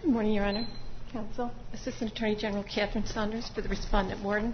Good morning, Your Honor. Counsel, Assistant Attorney General Catherine Saunders for the Respondent Warden.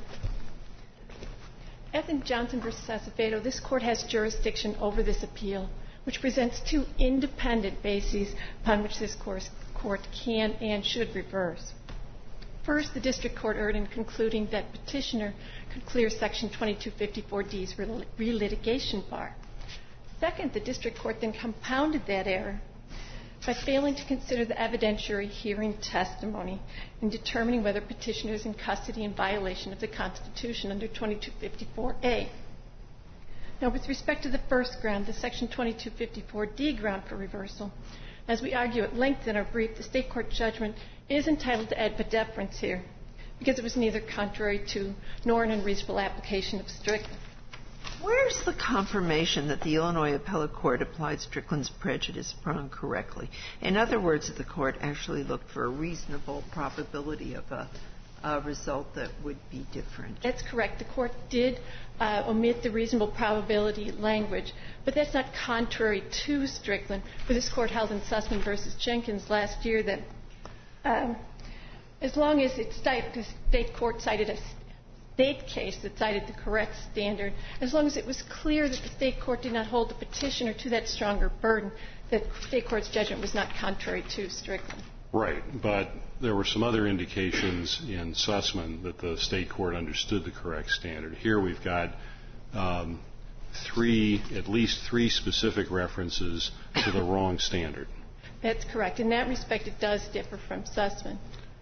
As in Johnson v. Acevedo, this Court has jurisdiction over this appeal, which presents two independent bases upon which this Court can and should reverse. First, the District Court erred in concluding that petitioner could clear Section 2254D's relitigation bar. Second, the District Court then compounded that error by failing to consider the evidentiary hearing testimony in determining whether petitioner is in custody in violation of the Constitution under 2254A. Now, with respect to the first ground, the Section 2254D ground for reversal, as we argue at length in our brief, the State Court judgment is entitled to ad deference here because it was neither contrary to nor an unreasonable application of Strickland. Where's the confirmation that the Illinois Appellate Court applied Strickland's prejudice prong correctly? In other words, the Court actually looked for a reasonable probability of a result that would be different. That's correct. The Court did omit the reasonable probability language, but that's not contrary to Strickland. For this Court held in Sussman v. Jenkins last year that as long as the State Court cited a State case that cited the correct standard, as long as it was clear that the State Court did not hold the petitioner to that stronger burden, that State Court's judgment was not contrary to Strickland. Right, but there were some other indications in Sussman that the State Court understood the correct standard. Here we've got at least three specific references to the wrong standard. That's correct. In that respect, it does differ from Sussman.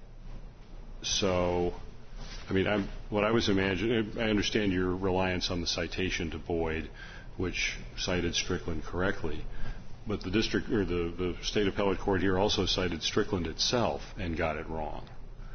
So, I mean, what I was imagining, I understand your reliance on the citation to Boyd, which cited Strickland correctly, but the district or the State Appellate Court here also cited Strickland itself and got it wrong.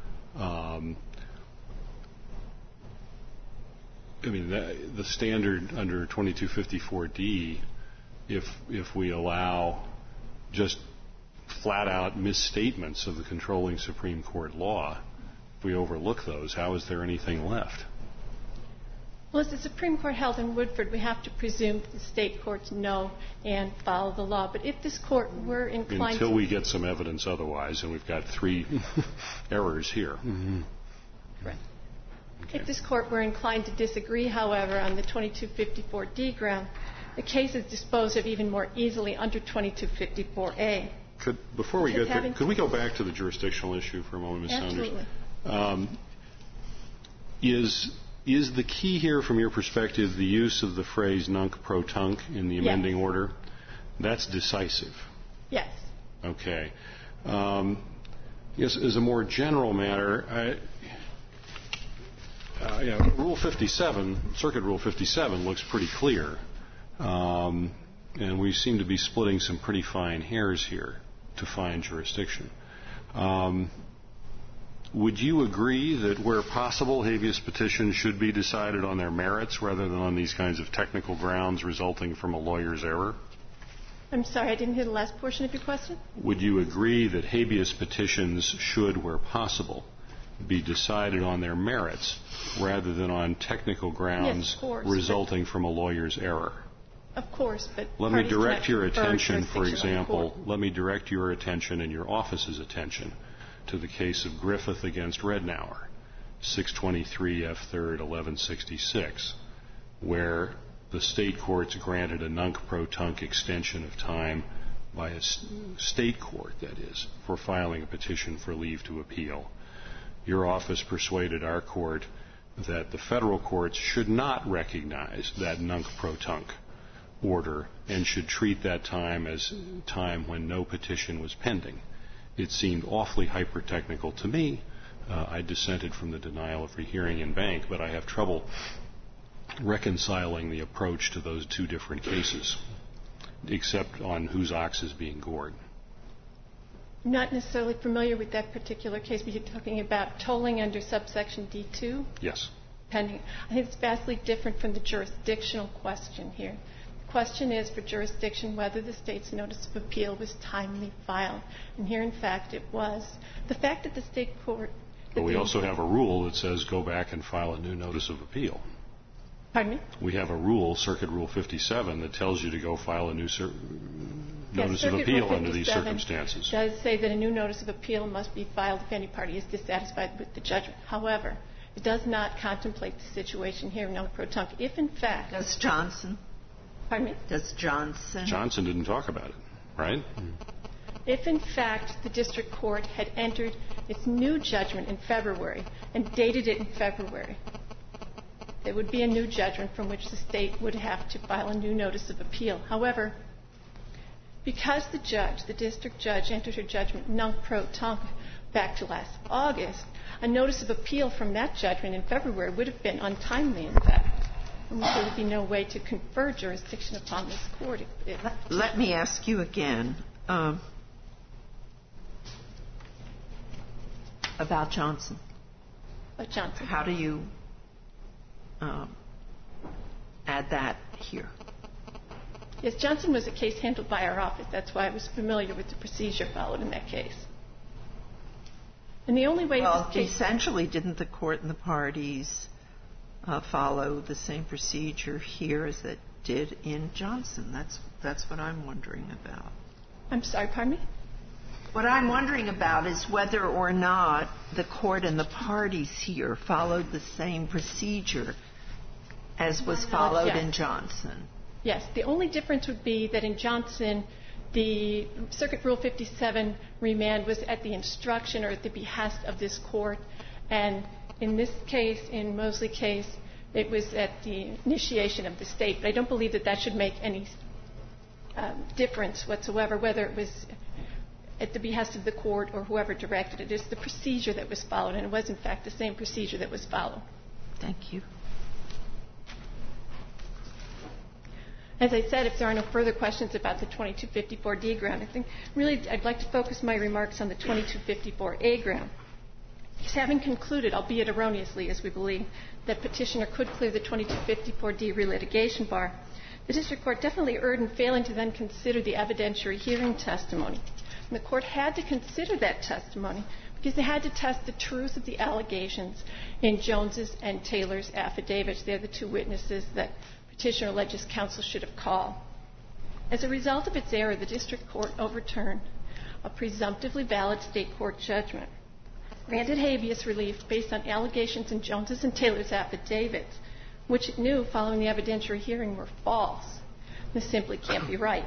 I mean, the standard under 2254D, if we allow just flat-out misstatements of the controlling Supreme Court law, if we overlook those, how is there anything left? Well, as the Supreme Court held in Woodford, we have to presume that the State courts know and follow the law. But if this Court were inclined Until we get some evidence otherwise, and we've got three errors here. Mm-hmm. Right. Okay. If this Court were inclined to disagree, however, on the 2254D ground, the case is disposed of even more easily under 2254A. Before we get there, could we go back to the jurisdictional issue for a moment, Ms. Saunders? Absolutely. Is the key here, from your perspective, the use of the phrase nunc pro tunc in the amending order? That's decisive. Yes. Okay. Yes, as a more general matter, Rule 57, Circuit Rule 57, looks pretty clear, and we seem to be splitting some pretty fine hairs here to find jurisdiction. Would you agree that where possible, habeas petitions should be decided on their merits rather than on these kinds of technical grounds resulting from a lawyer's error? I'm sorry, I didn't hear the last portion of your question. Would you agree that habeas petitions should, where possible, be decided on their merits rather than on technical grounds resulting from a lawyer's error? Of course, but let me direct your attention, for example, let me direct your attention and your office's attention to the case of Griffith against Rednauer, 623 F. 3rd, 1166, where the state courts granted a nunc pro tunc extension of time by a state court, that is, for filing a petition for leave to appeal. Your office persuaded our court that the federal courts should not recognize that nunc pro tunc order and should treat that time as time when no petition was pending. It seemed awfully hyper-technical to me. I dissented from the denial of rehearing in bank, but I have trouble reconciling the approach to those two different cases, except on whose ox is being gored. I'm not necessarily familiar with that particular case, but you're talking about tolling under subsection D2? Yes. Pending. I think it's vastly different from the jurisdictional question here. The question is, for jurisdiction, whether the state's notice of appeal was timely filed. And here, in fact, it was. The fact that the state court... But we also have a rule that says go back and file a new notice of appeal. Pardon me? We have a rule, Circuit Rule 57, that tells you to go file a new notice of appeal under these circumstances. Does say that a new notice of appeal must be filed if any party is dissatisfied with the judgment. However, it does not contemplate the situation here, non pro tunc. If in fact... Does Johnson? Pardon me? Does Johnson? Johnson didn't talk about it, right? If in fact the district court had entered its new judgment in February and dated it in February, there would be a new judgment from which the state would have to file a new notice of appeal. However, because the district judge, entered her judgment non pro tunc back to last August, a notice of appeal from that judgment in February would have been untimely, in fact. And there would be no way to confer jurisdiction upon this court. Let me ask you again about Johnson. Johnson. How do you add that here? Yes, Johnson was a case handled by our office. That's why I was familiar with the procedure followed in that case. And the only way well, essentially, didn't the court and the parties follow the same procedure here as it did in Johnson? That's what I'm wondering about. I'm sorry, pardon me? What I'm wondering about is whether or not the court and the parties here followed the same procedure as was followed in Johnson. Yes. The only difference would be that in Johnson, the Circuit Rule 57 remand was at the instruction or at the behest of this court. And in this case, in Mosley case, it was at the initiation of the state. But I don't believe that that should make any difference whatsoever, whether it was at the behest of the court or whoever directed it. It's the procedure that was followed, and it was, in fact, the same procedure that was followed. Thank you. As I said, if there are no further questions about the 2254D ground, I think really I'd like to focus my remarks on the 2254A ground. Because having concluded, albeit erroneously, as we believe, that petitioner could clear the 2254D relitigation bar, the district court definitely erred in failing to then consider the evidentiary hearing testimony. And the court had to consider that testimony because they had to test the truth of the allegations in Jones's and Taylor's affidavits. They're the two witnesses that petitioner alleges counsel should have called. As a result of its error, the district court overturned a presumptively valid state court judgment, granted habeas relief based on allegations in Jones's and Taylor's affidavits, which it knew following the evidentiary hearing were false. This simply can't be right.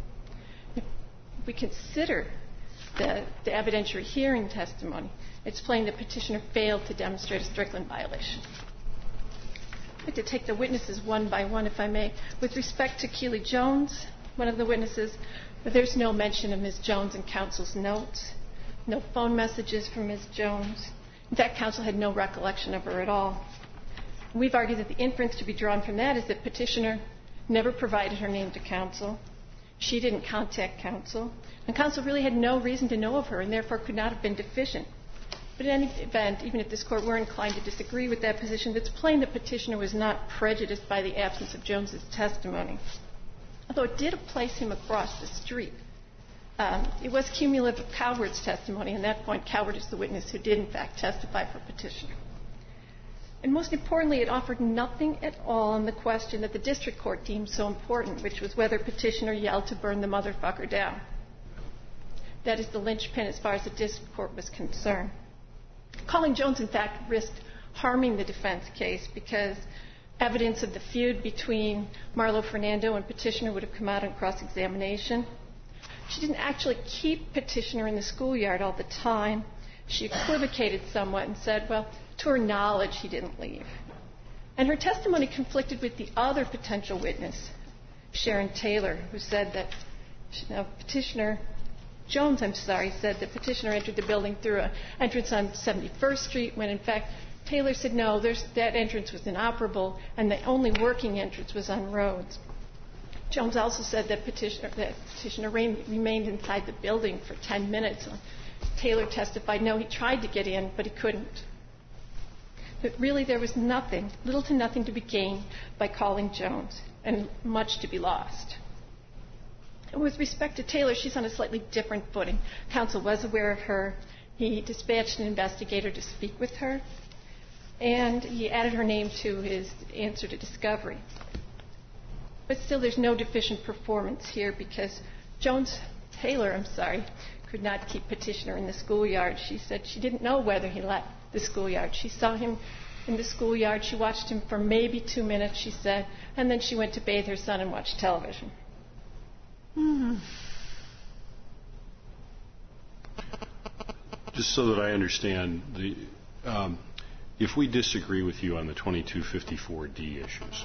If we consider the evidentiary hearing testimony, it's plain that petitioner failed to demonstrate a Strickland violation. I'd like to take the witnesses one by one, if I may. With respect to Keely Jones, one of the witnesses, there's no mention of Ms. Jones in counsel's notes, no phone messages from Ms. Jones. In fact, counsel had no recollection of her at all. We've argued that the inference to be drawn from that is that petitioner never provided her name to counsel. She didn't contact counsel. And counsel really had no reason to know of her and therefore could not have been deficient. But in any event, even if this court were inclined to disagree with that position, it's plain that petitioner was not prejudiced by the absence of Jones's testimony. Although it did place him across the street. It was cumulative of Coward's testimony. And at that point, Coward is the witness who did, in fact, testify for petitioner. And most importantly, it offered nothing at all on the question that the district court deemed so important, which was whether petitioner yelled to burn the motherfucker down. That is the linchpin as far as the district court was concerned. Calling Jones, in fact, risked harming the defense case because evidence of the feud between Marlo Fernando and petitioner would have come out on cross-examination. She didn't actually keep petitioner in the schoolyard all the time. She equivocated somewhat and said, well, to her knowledge, he didn't leave. And her testimony conflicted with the other potential witness, Sharon Taylor, who said that petitioner Jones, said that petitioner entered the building through an entrance on 71st Street when, in fact, Taylor said, no, that entrance was inoperable and the only working entrance was on Rhodes. Jones also said that petitioner remained inside the building for 10 minutes. Taylor testified, no, he tried to get in, but he couldn't. But really, there was little to nothing to be gained by calling Jones, and much to be lost. With respect to Taylor, she's on a slightly different footing. Counsel was aware of her. He dispatched an investigator to speak with her, and he added her name to his answer to discovery. But still, there's no deficient performance here because Taylor could not keep petitioner in the schoolyard. She said she didn't know whether he left the schoolyard. She saw him in the schoolyard. She watched him for maybe 2 minutes, she said, and then she went to bathe her son and watch television. Just so that I understand, if we disagree with you on the 2254D issues,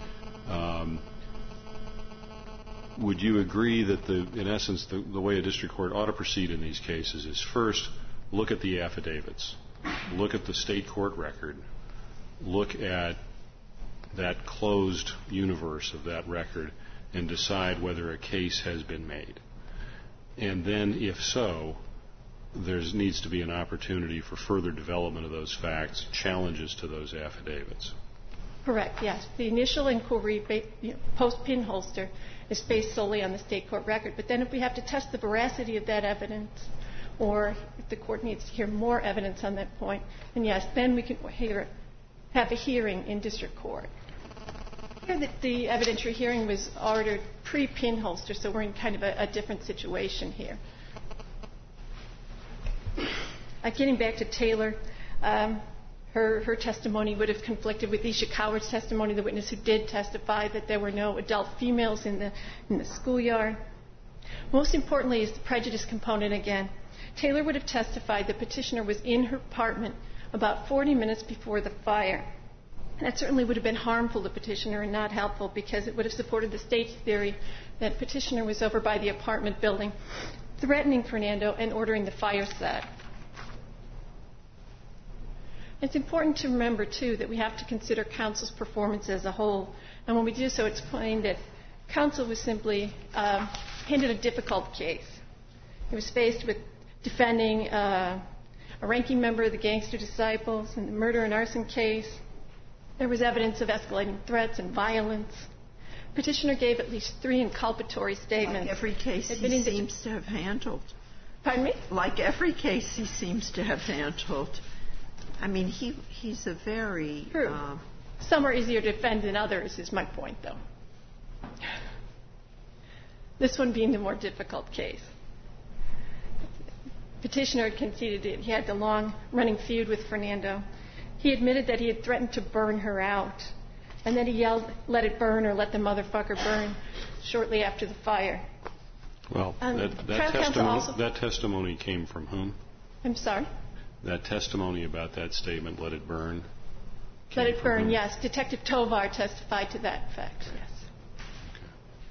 would you agree that, in essence, the way a district court ought to proceed in these cases is first look at the affidavits, look at the state court record, look at that closed universe of that record, and decide whether a case has been made? And then, if so, there needs to be an opportunity for further development of those facts, challenges to those affidavits. Correct, yes. The initial inquiry, post-pinholster, is based solely on the state court record. But then if we have to test the veracity of that evidence, or if the court needs to hear more evidence on that point, then yes, then we can have a hearing in district court. Here, the evidentiary hearing was ordered pre-pinholster, so we're in kind of a different situation here. Getting back to Taylor, her testimony would have conflicted with Isha Coward's testimony, the witness who did testify that there were no adult females in the schoolyard. Most importantly is the prejudice component again. Taylor would have testified the petitioner was in her apartment about 40 minutes before the fire. That certainly would have been harmful to the petitioner and not helpful, because it would have supported the state's theory that petitioner was over by the apartment building threatening Fernando and ordering the fire set. It's important to remember, too, that we have to consider counsel's performance as a whole. And when we do so, it's plain that counsel was simply handed a difficult case. He was faced with defending a ranking member of the Gangster Disciples in the murder and arson case. There was evidence of escalating threats and violence. Petitioner gave at least 3 inculpatory statements. Like every case he seems to have handled. Pardon me? Like every case he seems to have handled. I mean, he's a very... True. Some are easier to defend than others, is my point, though. This one being the more difficult case. Petitioner conceded that he had the long-running feud with Fernando. He admitted that he had threatened to burn her out, and then he yelled, "Let it burn," or "Let the motherfucker burn," shortly after the fire. Well, that testimony came from whom? I'm sorry? That testimony about that statement, "Let it burn." Let it burn, yes. Detective Tovar testified to that effect, yes. Okay.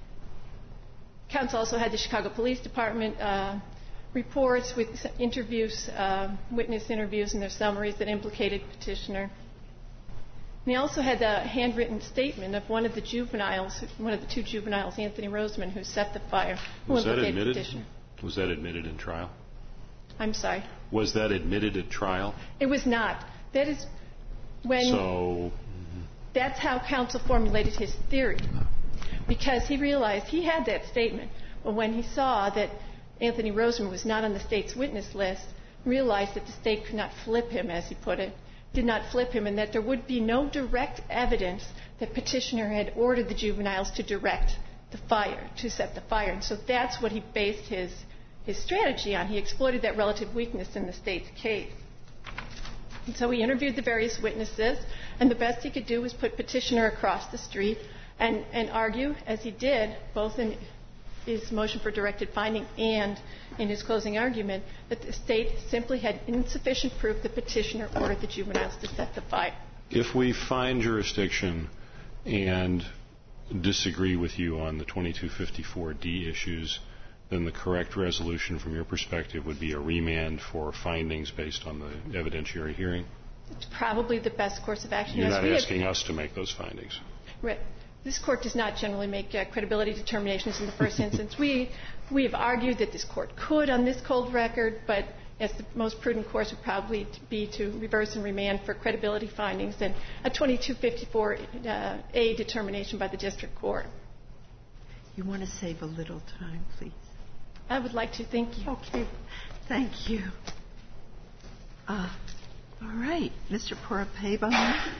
Counsel also had the Chicago Police Department reports with interviews, witness interviews and their summaries that implicated petitioner. And he also had a handwritten statement of one of the 2 juveniles, Anthony Roseman, who set the fire. Was that admitted? Was that admitted in trial? I'm sorry? Was that admitted at trial? It was not. That is when... That's how counsel formulated his theory. Because he realized he had that statement. But when he saw that Anthony Roseman was not on the state's witness list, realized that the state could not flip him, as he put it, did not flip him, and that there would be no direct evidence that petitioner had ordered the juveniles to direct the fire, to set the fire. And so that's what he based his strategy on. He exploited that relative weakness in the state's case. And so he interviewed the various witnesses, and the best he could do was put petitioner across the street and argue, as he did, both in his motion for directed finding and in his closing argument, that the state simply had insufficient proof the petitioner ordered the juveniles to set the fire. If we find jurisdiction and disagree with you on the 2254D issues, then the correct resolution from your perspective would be a remand for findings based on the evidentiary hearing? It's probably the best course of action. You're not asking us to make those findings. Right. This court does not generally make credibility determinations in the first instance. We have argued that this court could on this cold record, but as the most prudent course would probably be to reverse and remand for credibility findings and a 2254A determination by the district court. You want to save a little time, please? I would like to. Thank you. Okay. Thank you. All right. Mr. Porapeba,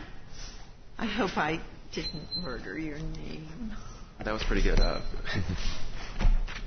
I hope I didn't murder your name. That was pretty good.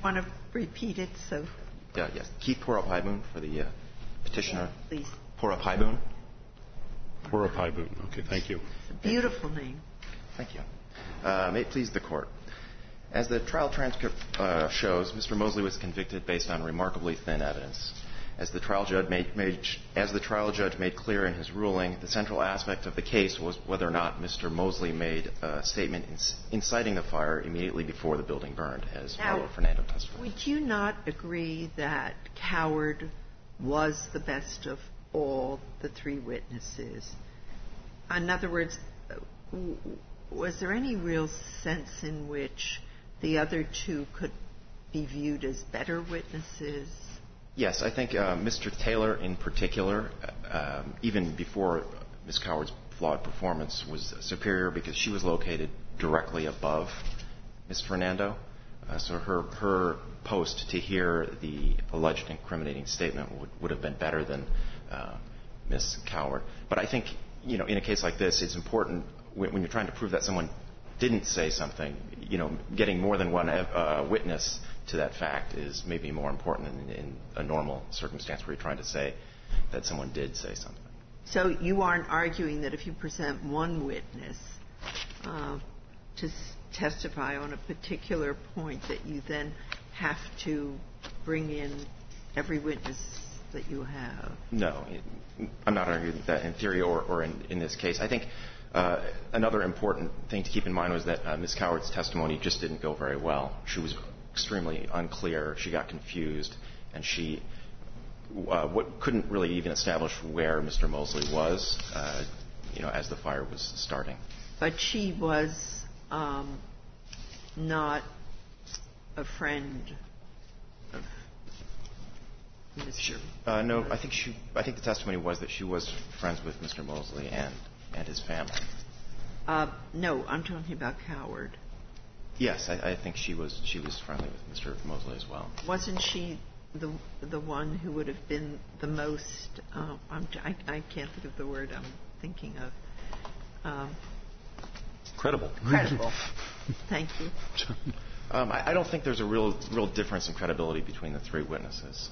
want to repeat it? So. Yes. Keith Porapaiboon for the petitioner. Please. Porapaiboon. Porapaiboon. Okay, thank you. It's a beautiful name. Thank you. May it please the Court. As the trial transcript shows, Mr. Mosley was convicted based on remarkably thin evidence. As the trial judge made clear in his ruling, the central aspect of the case was whether or not Mr. Mosley made a statement inciting the fire immediately before the building burned, as Marlo Fernando testified. Would you not agree that Coward was the best of all the three witnesses? In other words, was there any real sense in which the other two could be viewed as better witnesses? Yes, I think Mr. Taylor in particular, even before Ms. Coward's flawed performance, was superior because she was located directly above Ms. Fernando. So her post to hear the alleged incriminating statement would have been better than Ms. Coward. But I think, in a case like this, it's important when you're trying to prove that someone didn't say something, getting more than one witness to that fact is maybe more important than in a normal circumstance where you're trying to say that someone did say something. So you aren't arguing that if you present one witness to testify on a particular point that you then have to bring in every witness that you have? No, I'm not arguing that in theory or in this case. I think another important thing to keep in mind was that Ms. Coward's testimony just didn't go very well. She was extremely unclear. She got confused, and she couldn't really even establish where Mr. Mosley was, as the fire was starting. But she was not a friend of Mr. No, I think the testimony was that she was friends with Mr. Mosley and his family. No, I'm talking about Coward. Yes, I think she was friendly with Mr. Mosley as well. Wasn't she the one who would have been the most? I can't think of the word I'm thinking of. Credible. Credible. Thank you. I don't think there's a real difference in credibility between the three witnesses,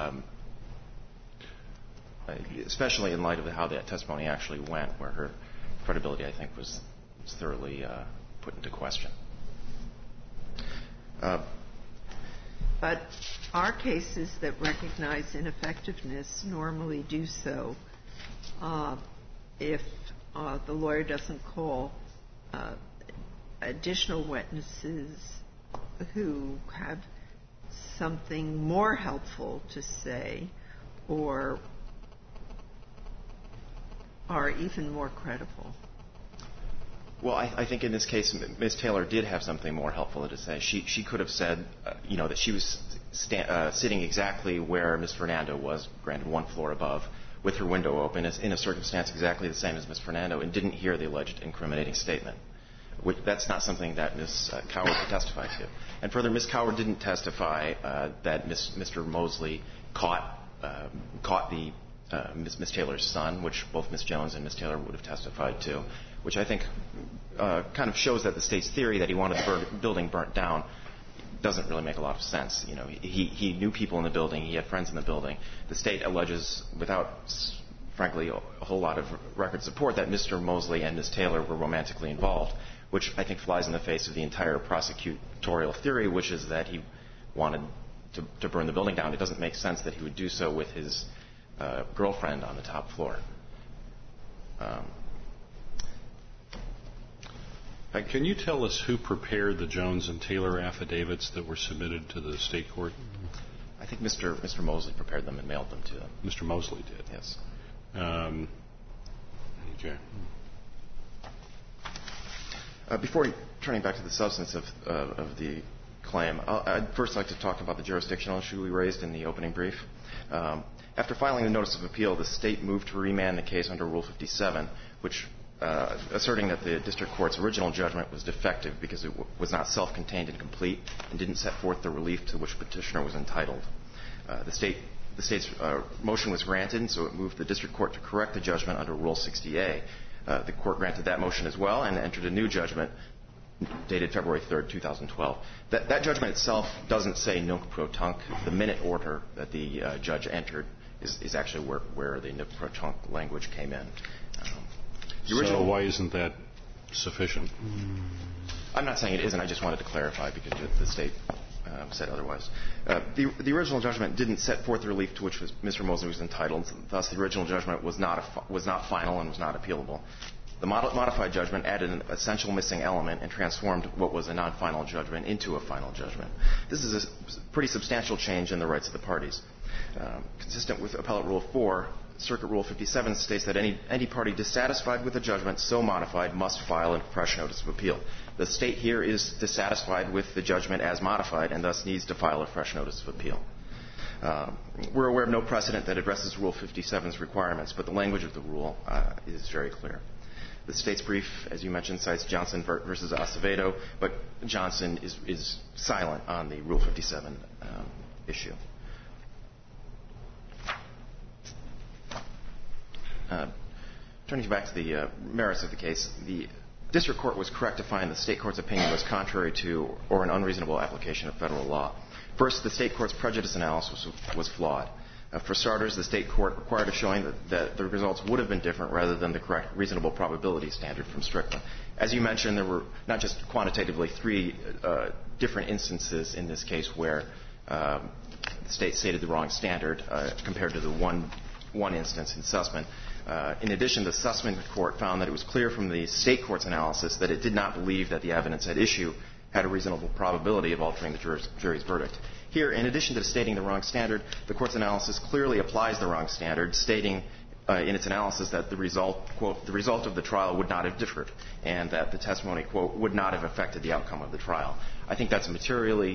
especially in light of how that testimony actually went, where her credibility, I think, was thoroughly put into question. But our cases that recognize ineffectiveness normally do so if the lawyer doesn't call additional witnesses who have something more helpful to say or are even more credible. Well, I think in this case, Ms. Taylor did have something more helpful to say. She could have said, that she was sitting exactly where Ms. Fernando was, granted one floor above, with her window open, in a circumstance exactly the same as Ms. Fernando, and didn't hear the alleged incriminating statement. That's not something that Ms. Coward could testify to. And further, Ms. Coward didn't testify that Mr. Mosley caught Ms. Taylor's son, which both Ms. Jones and Ms. Taylor would have testified to, which I think kind of shows that the State's theory that he wanted the building burnt down doesn't really make a lot of sense. He knew people in the building. He had friends in the building. The State alleges, without, frankly, a whole lot of record support, that Mr. Mosley and Ms. Taylor were romantically involved, which I think flies in the face of the entire prosecutorial theory, which is that he wanted to burn the building down. It doesn't make sense that he would do so with his girlfriend on the top floor. Can you tell us who prepared the Jones and Taylor affidavits that were submitted to the state court? I think Mr. Mosley prepared them and mailed them to them. Mr. Mosley did? Yes. Okay. Before turning back to the substance of the claim, I'd first like to talk about the jurisdictional issue we raised in the opening brief. After filing the notice of appeal, the State moved to remand the case under Rule 57, which asserting that the district court's original judgment was defective because it was not self-contained and complete and didn't set forth the relief to which petitioner was entitled. The State's motion was granted, and so it moved the district court to correct the judgment under Rule 60A. The court granted that motion as well and entered a new judgment dated February 3rd, 2012. That judgment itself doesn't say nunc pro tunc. The minute order that the judge entered is actually where the nunc pro tunc language came in. So why isn't that sufficient? I'm not saying it isn't. I just wanted to clarify because the State said otherwise. The original judgment didn't set forth the relief to which Mr. Mosley was entitled. Thus, the original judgment was not final and was not appealable. The modified judgment added an essential missing element and transformed what was a non-final judgment into a final judgment. This is a pretty substantial change in the rights of the parties. Consistent with Appellate Rule 4, Circuit Rule 57 states that any party dissatisfied with the judgment so modified must file a fresh notice of appeal. The State here is dissatisfied with the judgment as modified and thus needs to file a fresh notice of appeal. We're aware of no precedent that addresses Rule 57's requirements, but the language of the rule is very clear. The State's brief, as you mentioned, cites Johnson versus Acevedo, but Johnson is silent on the Rule 57 issue. Turning back to the merits of the case, the District Court was correct to find the State Court's opinion was contrary to or an unreasonable application of federal law. First, the State Court's prejudice analysis was flawed. For starters, the State Court required a showing that the results would have been different rather than the correct reasonable probability standard from Strickland. As you mentioned, there were not just quantitatively 3 different instances in this case where the State stated the wrong standard compared to the one instance in Sussman. In addition, the Sussman Court found that it was clear from the State Court's analysis that it did not believe that the evidence at issue had a reasonable probability of altering the jury's verdict. Here, in addition to stating the wrong standard, the Court's analysis clearly applies the wrong standard, stating in its analysis that the result, quote, the result of the trial would not have differed, and that the testimony, quote, would not have affected the outcome of the trial. I think that's materially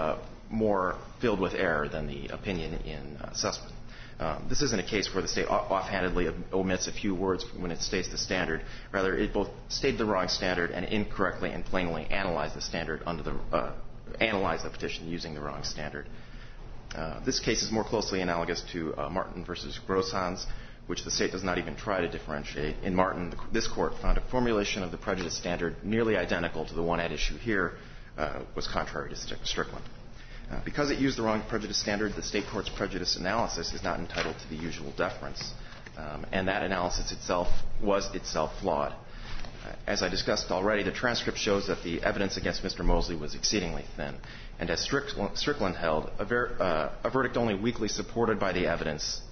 more filled with error than the opinion in Sussman. This isn't a case where the State offhandedly omits a few words when it states the standard. Rather, it both stated the wrong standard and incorrectly and plainly analyzed the standard analyzed the petition using the wrong standard. This case is more closely analogous to Martin versus Grossans, which the State does not even try to differentiate. In Martin, this Court found a formulation of the prejudice standard nearly identical to the one at issue here was contrary to Strickland. Because it used the wrong prejudice standard, the State Court's prejudice analysis is not entitled to the usual deference, and that analysis was itself flawed. As I discussed already, the transcript shows that the evidence against Mr. Mosley was exceedingly thin, and as Strickland held, a verdict only weakly supported by the evidence,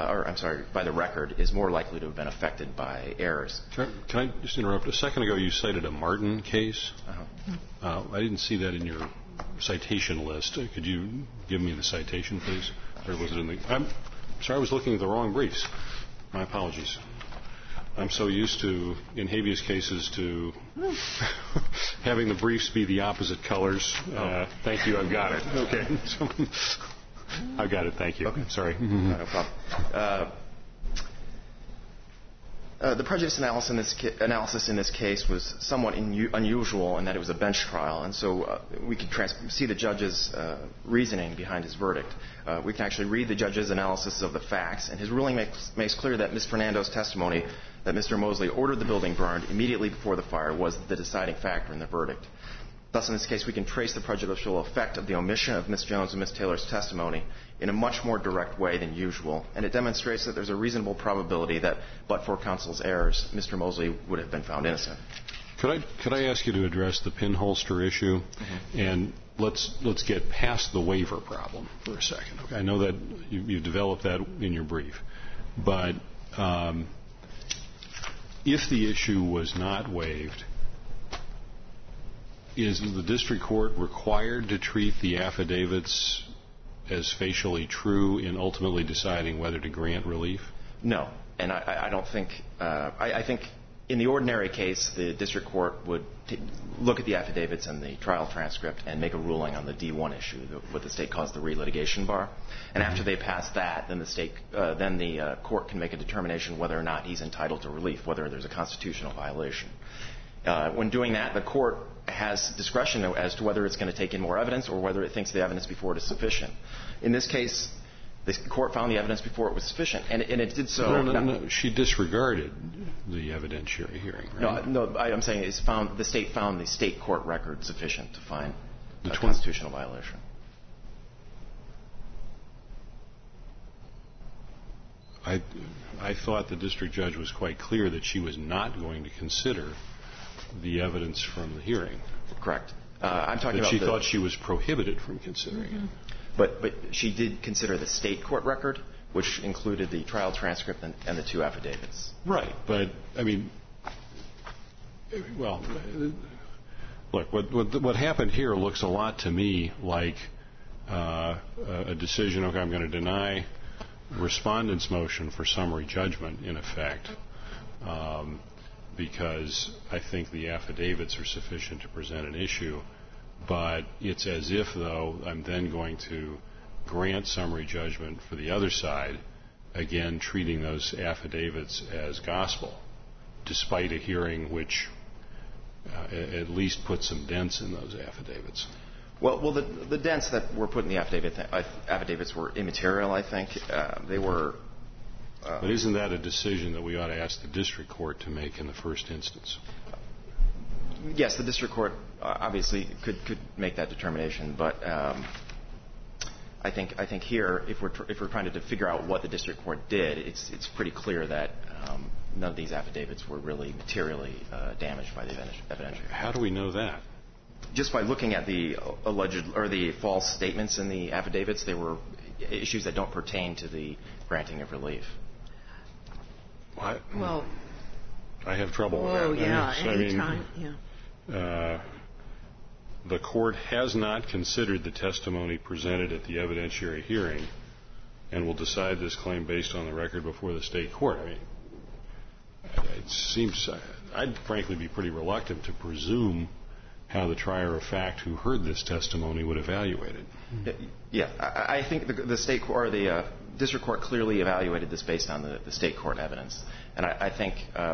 by the record, is more likely to have been affected by errors. Can I just interrupt? A second ago, you cited a Martin case. I didn't see that in your citation list. Could you give me the citation, please? Or was it in the? I'm sorry, I was looking at the wrong briefs. My apologies. I'm so used to, in habeas cases, to having the briefs be the opposite colors. Thank you, I've got it. Okay. I've got it, thank you. Okay. Sorry. No problem. The prejudice analysis in this case was somewhat unusual in that it was a bench trial, and so we could see the judge's reasoning behind his verdict. We can actually read the judge's analysis of the facts, and his ruling makes clear that Ms. Fernando's testimony that Mr. Mosley ordered the building burned immediately before the fire was the deciding factor in the verdict. Thus, in this case, we can trace the prejudicial effect of the omission of Ms. Jones and Ms. Taylor's testimony in a much more direct way than usual, and it demonstrates that there's a reasonable probability that, but for counsel's errors, Mr. Mosley would have been found innocent. Could I ask you to address the pinholster issue, and let's get past the waiver problem for a second. Okay, I know that you developed that in your brief, but if the issue was not waived, is the district court required to treat the affidavits as facially true in ultimately deciding whether to grant relief? No, and I don't think I think in the ordinary case the district court would look at the affidavits and the trial transcript and make a ruling on the D1 issue, what the state calls the relitigation bar. And after they pass that, then the court can make a determination whether or not he's entitled to relief, whether there's a constitutional violation. When doing that, the court has discretion as to whether it's going to take in more evidence or whether it thinks the evidence before it is sufficient. In this case, the court found the evidence before it was sufficient, and it did so. No. She disregarded the evidentiary hearing, right? No, I'm saying the state found the state court record sufficient to find a constitutional violation. I thought the district judge was quite clear that she was not going to consider the evidence from the hearing. Correct. I'm talking about she thought she was prohibited from considering it. But she did consider the state court record, which included the trial transcript and the 2 affidavits. Right. But, I mean, well, look, what happened here looks a lot to me like a decision, okay, I'm going to deny respondent's motion for summary judgment, in effect, because I think the affidavits are sufficient to present an issue. But it's as if, though, I'm then going to grant summary judgment for the other side, again treating those affidavits as gospel, despite a hearing which at least put some dents in those affidavits. Well, the dents that were put in the affidavits were immaterial, I think. They were... But isn't that a decision that we ought to ask the district court to make in the first instance? Yes, the district court obviously could make that determination, but I think here, if we're trying to figure out what the district court did, it's pretty clear that none of these affidavits were really materially damaged by the evidentiary. How do we know that? Just by looking at the alleged or the false statements in the affidavits. They were issues that don't pertain to the granting of relief. What? Well, I have trouble with that. Oh, yeah, anytime, yeah. The court has not considered the testimony presented at the evidentiary hearing and will decide this claim based on the record before the state court. I mean, it seems I'd frankly be pretty reluctant to presume how the trier of fact who heard this testimony would evaluate it. Yeah, I think the state court or the district court clearly evaluated this based on the state court evidence, and I think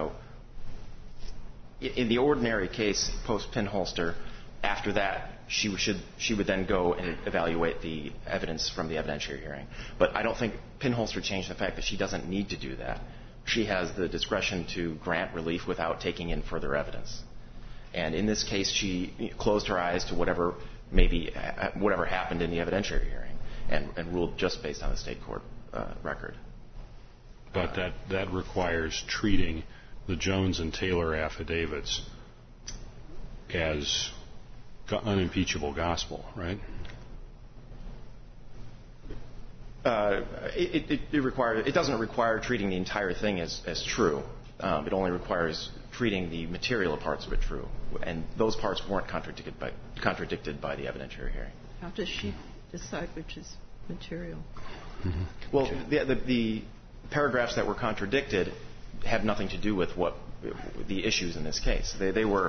in the ordinary case post-Pinholster, after that she would then go and evaluate the evidence from the evidentiary hearing. But I don't think Pinholster changed the fact that she doesn't need to do that. She has the discretion to grant relief without taking in further evidence. And in this case, she closed her eyes to whatever happened in the evidentiary hearing and ruled just based on the state court record. But that requires treating the Jones and Taylor affidavits as unimpeachable gospel, right? It doesn't require treating the entire thing as true. It only requires treating the material parts of it true, and those parts weren't contradicted by the evidentiary hearing. How does she decide which is material? Mm-hmm. Well, the paragraphs that were contradicted have nothing to do with what the issues in this case. They were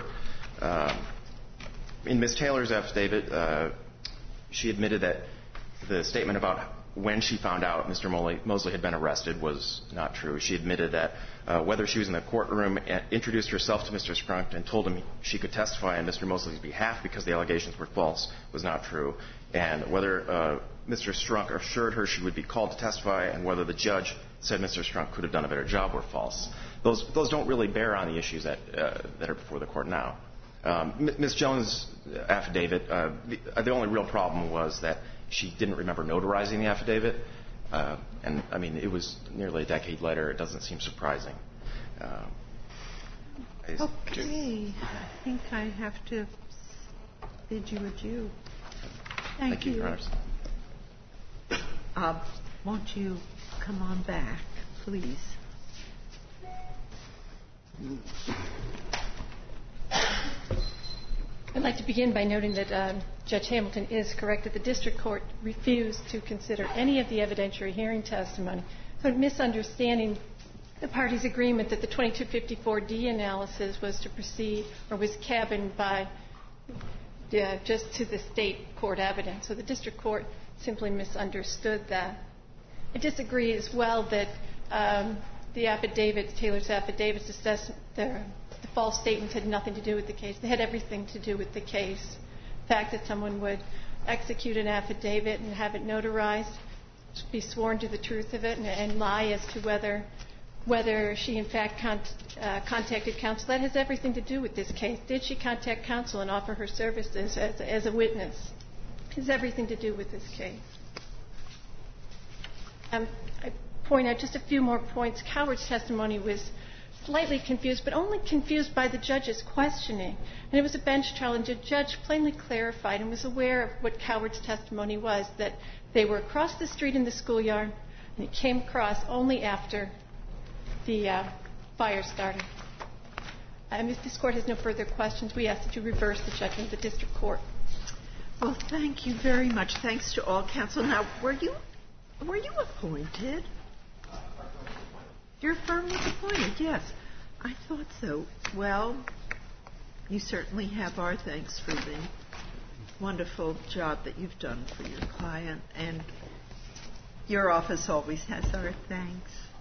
in Ms. Taylor's affidavit. She admitted that the statement about when she found out Mr. Mosley had been arrested was not true. She admitted that whether she was in the courtroom and introduced herself to Mr. Strunk and told him she could testify on Mr. Mosley's behalf because the allegations were false was not true. And whether Mr. Strunk assured her she would be called to testify and whether the judge said Mr. Strunk could have done a better job were false. Those don't really bear on the issues that are before the court now. Ms. Jones' affidavit, the only real problem was that she didn't remember notarizing the affidavit. And, I mean, it was nearly a decade later. It doesn't seem surprising. Okay. I think I have to bid you adieu. Thank you, Your Honors. Won't you come on back, please? I'd like to begin by noting that Judge Hamilton is correct that the district court refused to consider any of the evidentiary hearing testimony. So misunderstanding the parties' agreement that the 2254D analysis was to proceed or was cabined by just to the state court evidence. So the district court simply misunderstood that. I disagree as well that the affidavits, Taylor's affidavits, the false statements had nothing to do with the case. They had everything to do with the case. The fact that someone would execute an affidavit and have it notarized, be sworn to the truth of it, and lie as to whether whether she in fact contacted counsel. That has everything to do with this case. Did she contact counsel and offer her services as a witness? It has everything to do with this case. I point out just a few more points. Coward's testimony was slightly confused, but only confused by the judge's questioning. And it was a bench trial, and the judge plainly clarified and was aware of what Coward's testimony was, that they were across the street in the schoolyard, and he came across only after the fire started. If this Court has no further questions, we ask that you reverse the judgment of the district court. Well, thank you very much. Thanks to all counsel. Now, were you appointed? Your firm was appointed, yes. I thought so. Well, you certainly have our thanks for the wonderful job that you've done for your client, and your office always has our thanks.